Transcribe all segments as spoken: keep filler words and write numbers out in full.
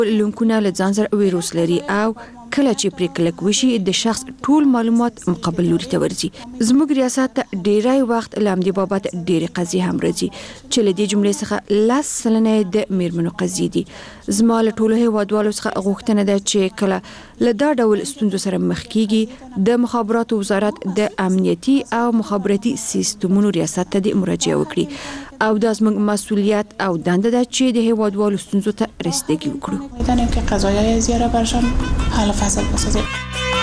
لینکونه له ځان سره ویروس لري او کله چې پرې کلک وشي د شخص ټول معلومات مقابل لوري ته ورځي. زموږ ریاست ډیری وخت لامدي بابت ډیری قضیې هم راځي چې له دې جملې څخه لاس سلنه د میرمنو قضیې دي. زما له ټولو هیوادوالو څخه غوښتنه ده چې کله له دا ډول ستونزو سره مخ کیږي د مخابراتو وزارت د امنیتي او مخابراتي سیستمونو ریاست ته د مراجعه وکړي او دا زموږ مسئولیت او دنده ده چې د هیوادوالو ستونزو ته رسیدګي وکړو. میدانیم که قضایای زیاده برشان حل فصل بسازیم.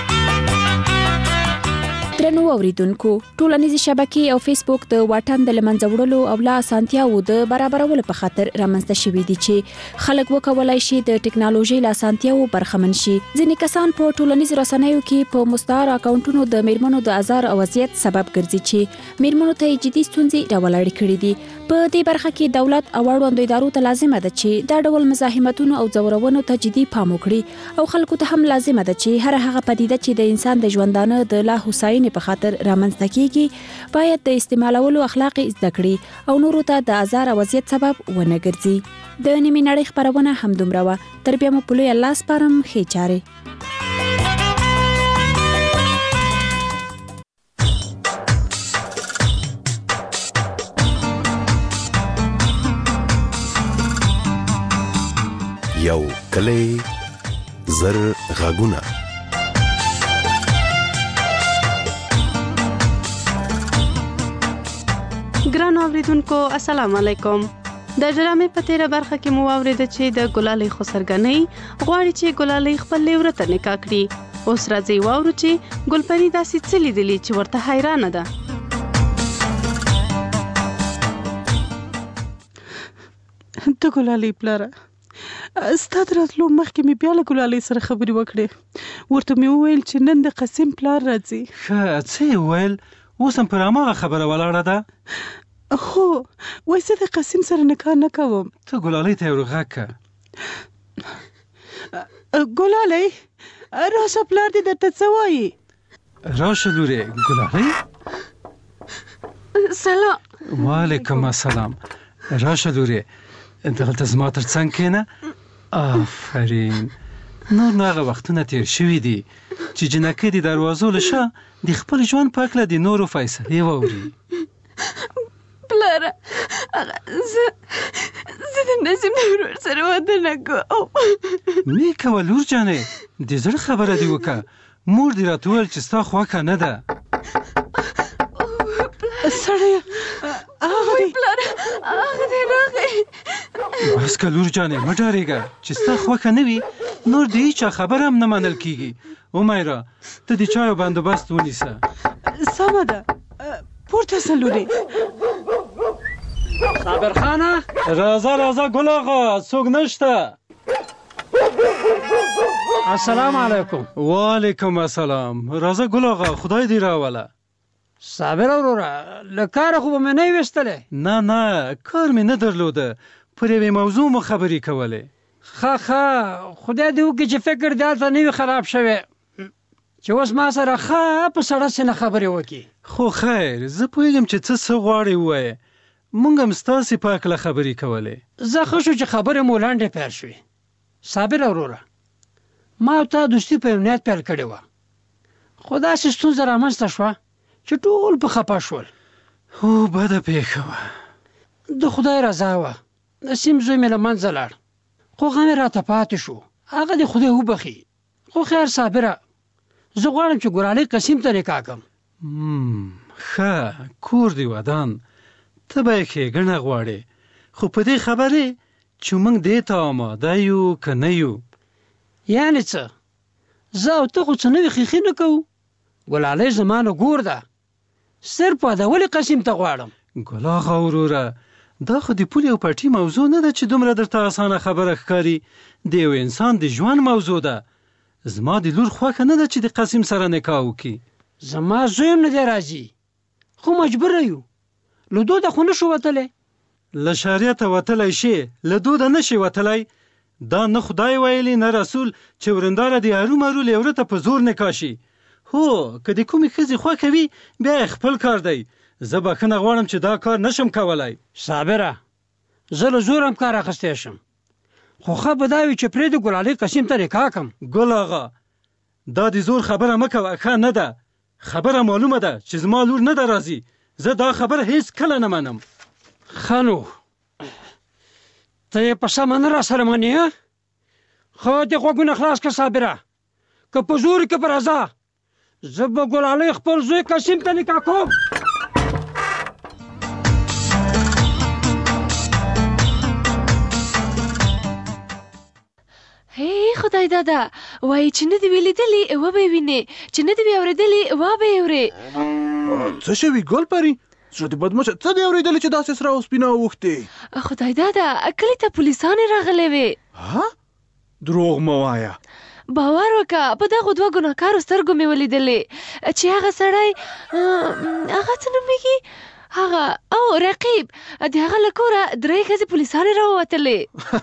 درنو اوریدونکو، ټولنیزې شبکې او فیسبوک د واټن د لمنځه وړلو او لا اسانتیاوو د برابرولو په خاطر رامنځته شوي دي چې خلک وکولای شي د ټکنالوژي له اسانتیاوو برخمن شي. ځینې کسان په ټولنیزو رسنیو کې په مستعار اکاونټونو د میرمنو د ازار او اذیت سبب ګرځي چې میرمنو ته جدي ستونزې راولاړې کړي دي. په دې برخه کې دولت او اړوندو ادارو ته لازمه ده چې دا ډول مزاحمتونو او ځورونو ته جدي پام وکړي او خلکو ته هم لازمه ده چې هر هغه پدیده چې د انسان د ژوندانه د لا هوساینې په خاطر رامنځته کیږي باید د استعمالولو اخلاقي زده کړي او نورو ته د ازار او اذیت سبب ونه ګرځي. د نیمې نړۍ خپرونه همدومره وه. تر بیا مو په لوی الله سپارم. ښې چارې. یو کلی زر غږونه. ګرانو اوریدونکو السلام علیکم. د ډرامې په تیره برخه کې مو واورېده چې د ګلالۍ خسرګنۍ غواړي چې ګلالۍ خپل لیوره ته نکاح کړي. اوس راځي واورو چې ګلپري داسې څه لیدلي چې ورته حیرانه ده. ته ګلالۍ پلاره، ستا د راتلو مخکې مې بیا له ګلالۍ سره خبرې وکړې. ورته مې وویل چې نن د قسیم پلار راځي. ښه، څه یې وویل؟ اوس هم پر هماغه خبره ولاړه ده؟ هو، وایي زه د قسیم سره نکاح نه کوم. ته ګلالۍ ته یې ور غږ کړه. ګلالۍ راشه، پلار دې درته څه وایي. راشه لورې. ګلالۍ سلام. وعلیکم السلام. راشه لورې، دلته زما تر څنګ کښېنه. آفرین. نور نو هغه وختونه تیر شوي دي چې جنکۍ د دروازو له شا د خپل ژوند په هکله د نورو فیصلې واوري. پلاره، زه زه د نظم د ورور سره واده نه کوم. مې کوه لور جانې، د زړه خبره دې وکړه. مور دې راته وویل چې ستا خوښه نه ده. سړیه، هغه دی. پلاره، هغه دی راغی. بس که لور جانې، مه ډارېږه. چې ستا خوښه نه وي نور د هېچا خبره هم نه منل کېږي. امیره، ته د چایو بندوبست ونیسه. سمه ده، پورته شه لورې. صابرخانه، راځه راځه ګل آغا، څوک نشته. السلام علیکم. وعلیکم السلام. راځه ګل آغا، خدای دې راوله. صابر وروره، له کاره خو به مې نه یې ویستلی؟ نه نه، کار مې نه درلوده، پر یوې موضوع مو خبرې کولې. ښه ښه، خدای دې وکړي چې فکر دې هلته نه وي خراب شوی، چې اوس ما سره ښه په سړه سینه خبرې وکړي. خو خیر، زه پوهېږم چې څه څه غواړې ووایې. مونږ هم ستاسې په هکله خبرې کولې. زه ښه شو چې خبرې مو لنډې پیل شوې. صابر وروره، ما او تا دوستي په یو نیت پیل کړې وه، خو داسې ستونزه رامنځته شوه چې ټول په خپه شول. هو، بده پېښه وه. د خدای رضا وه. نسیم زوی مې له منځه لاړ، خو غم یې راته پاتې شو. هغه دې خدای وبخي. خو خیر صابره، زه غواړم چې ګلالۍ قسیم ته نکاح کړم. ښه، کور دې ودان، ته به یې ښېګڼه غواړې، خو په دې خبرې چې موږ دې ته آماده یو که نه یو. یعنې څه؟ زه او ته خو څه نوې خیښي نه کوو. ګلالۍ زما نه ګور ده، صرف واده ولې قسیم ته غواړم. ګل آغا وروره، دا خو د پولې او پټي موضوع نه ده چې دومره درته اسانه خبره ښکاري. د یو انسان د ژوند موضوع ده. زما د لور خوښه نه ده چې د قسیم سره نکاح وکړي. زما زوی هم نه دی راځي، خو مجبوره یو. له دوده خو نه شو وتلی. له شریعته وتلی شي، له دوده نه شي وتلی. دا نه خدای ویلي نه رسول چې ورنداره د هرومرو لیوره ته په زور نکاح شي. هو، که د کومې ښځې خوښه وي بیا یې خپل کار دی. زه بخښنه غواړم چې دا کار نشم کولی. صابره، زه له زور هم کار اخیستی شم، خو ښه به دا وي چې پرېږده ګلالۍ قسیم ته نکاح کړم. ګل آغا دا د زور خبره مه کوه، ښه نه ده. خبره معلومه ده چې زما لور نه ده راځي. زه دا خبره هیڅ کله نه منم. ښه نو ته یې په سمه نه راسره منې؟ ښه دې غوږونه خلاص کړه صابره، که په زور کې به راځه، زه به ګلالۍ خپل زوی قسیم ته نکاح کوم. هی خدای دادا وایي چې نه دې وی لیدلي وبه یې وینې، چې نه دې وی اورېدلي وبه یې اورې. څه شوي ګل پري؟ زړه دې بدمشه څه دې اورېدلي چې داسې سره او سپینه اوښتې؟ خدای دادا کلي ته پولیسانې راغلې وې. ها دروغ مه وایه. باور وکړه په دغو دوه ګناهکارو سترګو مې ولیدلې چې هغه سړی هغه څه نومېږي هغه او رقیب د هغه له کوره درې ښځې پولیسانې راووتلې.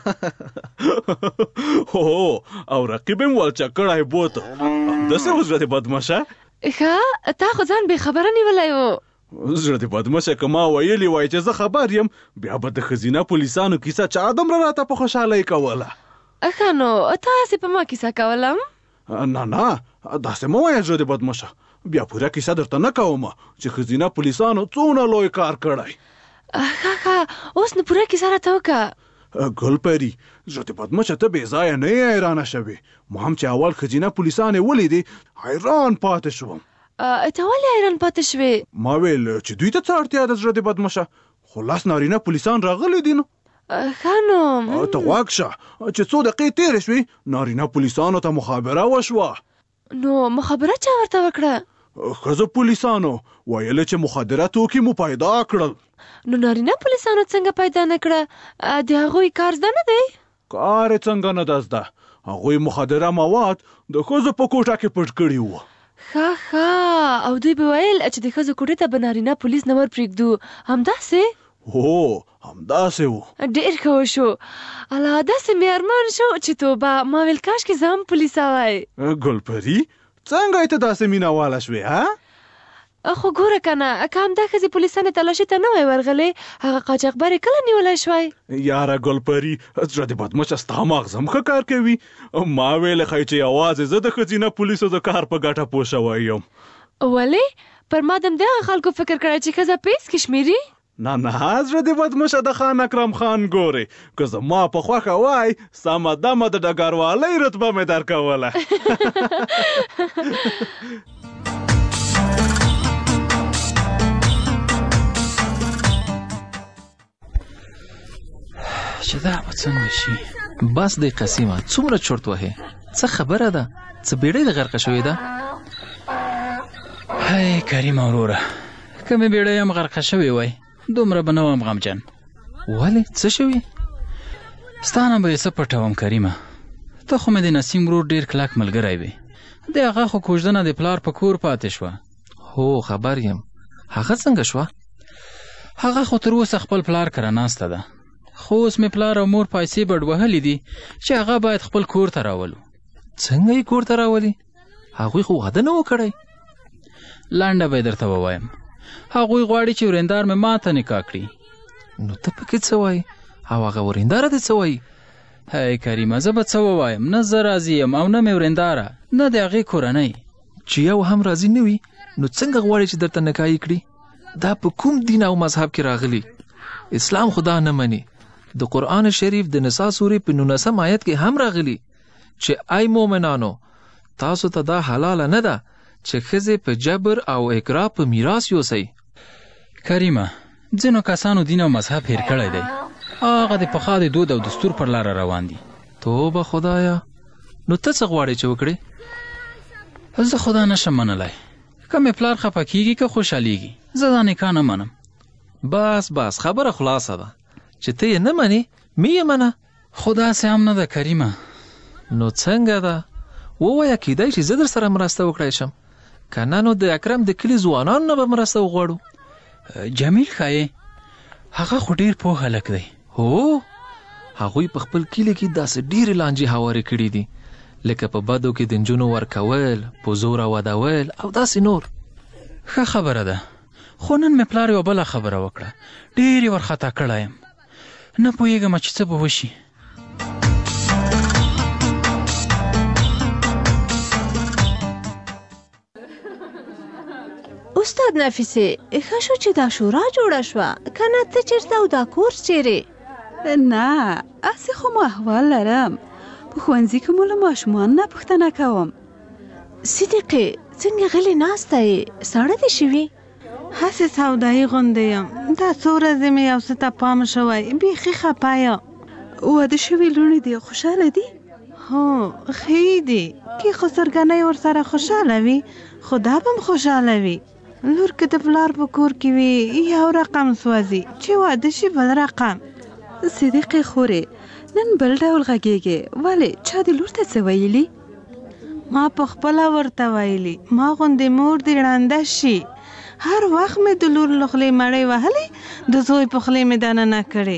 هو او رقیب یې ولچه کړی بوته. همداسې و زړه دې بدمشه. ښه تا خو ځان بې خبره نیولی و. زړه دې بدمشه که ما ویلي وای چې زه خبر یم بیا به د ښځینه پولیسانو کیسه چا دومره راته په خوشحالۍ کوله. ښه نو تاسې په ما کیسه کولم؟ نه نه داسې مه وایه زړه دې بدمشه، بیا پوره کیسه درته نه کوم چې ښځینه پولیسانو څونه لوی کار کړی. ښه ښه اوس نو پوره کیسه راته وکړه. ګل پري زړه دې بدمشه ته بې ځایه نه یې حیرانه شوې. ما هم چې اول ښځینه پولیسانې ولیدې حیران پاتې شوم. ته ولې حیران پاتې شوې؟ ما ویل چې دوی ته څه اړتیا ده زړه دې بدمشه، خو لس نارینه پولیسان راغلي دي. نو ښه نو ته غوږ شه چې څو دقیقې تېرې شوې نارینه پولیسانو ته مخابره وشوه. نو مخابره چا ورته وکړه؟ ښځو پولیسانو ویل چې مخدره توکي مو پیدا کړل. نو نارینه پولیسانو څنګه پیدا نه کړه؟ د هغوی کار زده نه دی؟ کار یې څنګه نه ده زده، هغوی مخدره مواد د ښځو په کوټه کې پټ کړي وو. ښه ښه او دوی به ویل چې د ښځو کوټې ته به نارینه پولیس نه ور پرېږدو، همداسې؟ هو همداسې وو. ډېر ښه وشو. الله داسې مې ارمان شو چې توبه ما ویل کاشکې زه هم پولیسه وای. ګل پري څنګه یې ته داسې مینهواله شوې ها؟ خو ګوره که نه که همدا ښځې پولیسانې تلاشي ته نه وای ورغلی هغه قاچاقبر یې کله نیولی شوی؟ یاره ګل پري زړه دې بدمشه ستا مغز هم ښه کار کوي. ما ویلې ښایي چې یوازې زه د ښځینه پولیسو د کار په ګټه پوه شوی یم. ولې؟ پر ما د همدغه خلکو فکر کړی چې ښځه پیس کې شمېري؟ نه نه زړه دې بدمشه د خان اکرم خان ګورې که زما په خوښه وای سمه دمه د ډګروالۍ رتبه مې درکوله. چې دا به څنګه شي؟ بس دی قسیمه څومره چرت وهې؟ څه خبره ده؟ څه بیړۍ د غرقه شوې ده؟ هی کریمه وروره که مې بیړۍ هم غرقه شوې وای دومره به نه وم غمجن. ولې څه شوي؟ ستا نه به یې څه پټوم کریمه، ته خو مې د نسیم ورور ډېر کلک ملګری وې، د هغه خو کوژدنه د پلار په کور پاتې شوه. هو خبر یم. هغه څنګه شوه؟ هغه خو تر اوسه خپل پلار کره ناسته ده، خو اوس مې پلار او مور پیسې بډ وهلي دي چې هغه باید خپل کور ته راولو. څنګه یې کور ته راولي؟ هغوی خو واده نه و کړی. لنډه به یې درته ووایم. هغوی غواړي چې ورېندار مې ما ته نکاح کړي. نو ته پکې څه وایي؟ او هغه ورېنداره دې څه وایي؟ هی کریمه زه به څه ووایم؟ نه زه راضي یم او نه مې ورېنداره نه د هغې کورنۍ. چې یو هم راضي نه وي نو څنګه غواړي چې درته نکاح یې کړي؟ دا په کوم دین او مذهب کې راغلي؟ اسلام خدا نه مني. د قرآن شریف د نساء سورې په نولسم آیت کې هم راغلي چې ای مومنانو تاسو ته دا حلاله نه ده چې ښځې په جبر او اکراه په میراث یوسئ. کریمه ځینو کسانو دین او مذهب هیر کړی دی، هغه د پخوا د دود او دستور پر لاره روان دي. توبه خدایا، نو ته څه غواړې چې وکړې؟ زه خدا نشم منلی، که مې پلار خفه کېږي که خوشحالیږي زه دا نکاح نه منم. بس بس خبره خلاصه ده چې ته یې نه منې مې یې منه. خو داسې هم نه ده کریمه. نو څنګه ده؟ ووایه کیدای چې زه در سره مرسته وکړی شم، که نه نو د اکرم د کلي ځوانانو نه به مرسته وغواړو. جمیل ښایي هغه خو ډېر پوه هلک دی. هو هغوی په خپل کلي کې داسې ډېرې لانجې هوارې کړي دي لکه په بدو کې د نجونو ورکول، په زوره ودول او داسې نور. ښه خبره ده، خو نن مې پلار یوه بله خبره وکړه، ډېر یې ورخطا کړی یم، نه پوهېږم چې څه به وشي. استاد نفیسې ښه شو چې دا شورا جوړه شوه که نه ته چېرته او دا کورس چیرې نه هسې خو مو احوال لرم په ښوونځي کې مو له ماشومانو نه پوښتنه کوم صدیقې څنګه غلې ناسته یې ساړه دې شوي هسې سودایي غوندې یم دا څو ورځې مې یو څه ته پام شوی بیخي خپه یم واده شوي لوڼې دي خوشحاله دي هو ښې دي کې خسرګنۍ ورسره خوشحاله وي خو دا به م خوشحاله وي لور که د پلار په کور کې وي یو رقم سوځي چې واده شي بل رقم صدیقې خورې نن بل ډول غږېږې ولې چا دې لور ته څه ویلي ما په خپله ورته ویلي ما غوندې مور دې ړنده شي هر وخت مې د لور له خولې مړۍ وهلې د زوی په خولې مې دننه کړې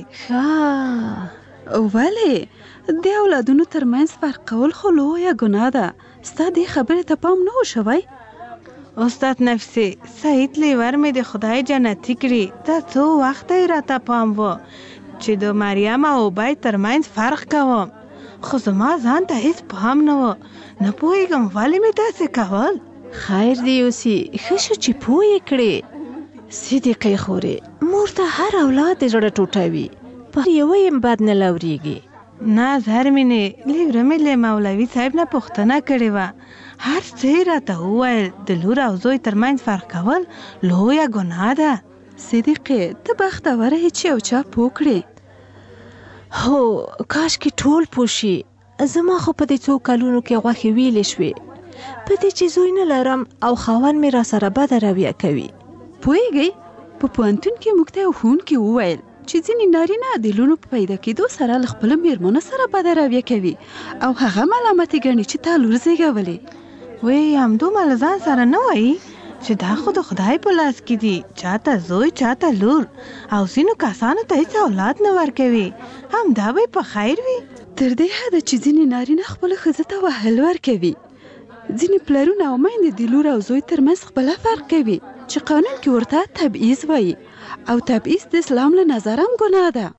ولې د اولادونو ترمنځ فرق کول خو لویه ګناه ده ستا دې خبرې ته پام نه و شوی استاد نفسي سعید لیور مې د خدای جنتي کړي دا څو وخته یې راته پام و چې د مریم او عبید ترمنځ فرق کوم خو زما ځان ته هیڅ پام نه و نه پوهېږم ولې مې داسې کول خیر دی اوسي ښه شو چې پوه یې کړې صدیقې خورې مور ته هر اولاد د زړه ټوټه وي په یوه یې بد نه لورېږي نه زرمینې لیوره مې له مولوي صاحب نه پوښتنه کړې وه هر څه یې راته وویل د لور او زوی ترمنځ فرق کول لویه ګناه ده صدیقې ته بختوره یې چې یو چا پوه کړې هو کاشکې ټول پوه شي زما خو په دې څو کلونو کې غوښې ویلې شوې په دې چې زوی نه لرم او خاوند مې را سره بده رویه کوي پوهېږئ په پوهنتون کې موږ ته یو ښوونکي وویل چې ځینې نارینه د لوڼو په پیدا کېدو سره له خپلو مېرمنو سره بده رویه کوي او هغه ملامتې ګڼي چې تا لور زېږولې وی همدومره له ځان سره نه وایي چې دا خو د خدای په لاس کې دي چاته زوی چاته لور او ځینو کسانو ته هېڅ اولاد نه ورکوي همدا به په خیر وي تر دې حده چې ځینې نارینه خپلو ښځو ته وهل ورکوي ځینې پلرونه او میندې د لور او زوی ترمنځ خپله فرق کوي چې قانون کې ورته تبعیض وایي او تبعیض د اسلام له نظره هم ګناه ده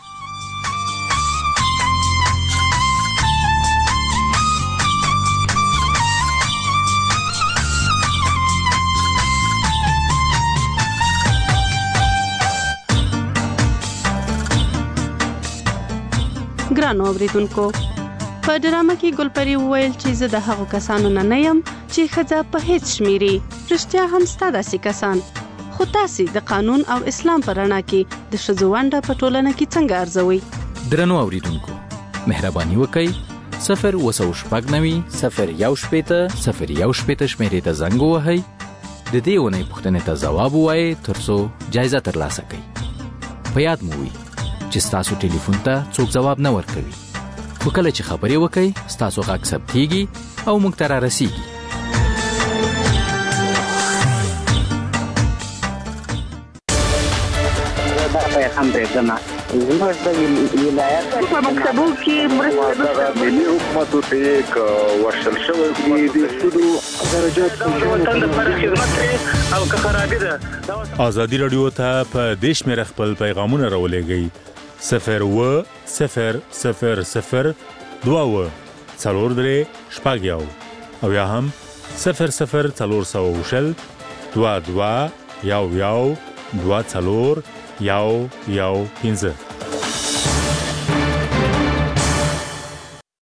ګرانو اوریدونکو په ډرامه کې ګلپری وویل چې زه د هغو کسانو نه نه یم چې ښځه په هیڅ شمیري رښتیا هم ستا داسې کسان خو تاسې د قانون او اسلام په رڼا کې د ښځو ونډه په ټولنه کې څنګه ارزوئ درنو اوریدونکو مهرباني وکړئ صفر اووه سوه شپږ نوي صفر یو شپېته صفر یو شپېته شمېرې ته زنګ ووهئ د دې اونۍ پوښتنې ته ځواب ووایئ تر څو جایزه ترلاسه کړئ په یاد مو وي چې ستاسو ټلیفون ته څوک ځواب نه ورکوي خو کله چې خبرې وکئ ستاسو غږ ثبتېږي او موږ ته رارسېږي هم پرېږدمه زموږ د ولایت په مکتبو کې مرسته ملي حکومتو ته یې که ورشل شوی دي د سودو درجات وطن دپاره خدمت کوي او که خرابي ده ازادي راډیو ته په دې شمېره خپل پیغامونه راولېږئ صفر اووه صفر صفر صفر دوه اووه څلور درې شپږ یو او یا هم صفر صفر څلور سوه شل دوه دوه یو یو دوه څلور یو یو پنځه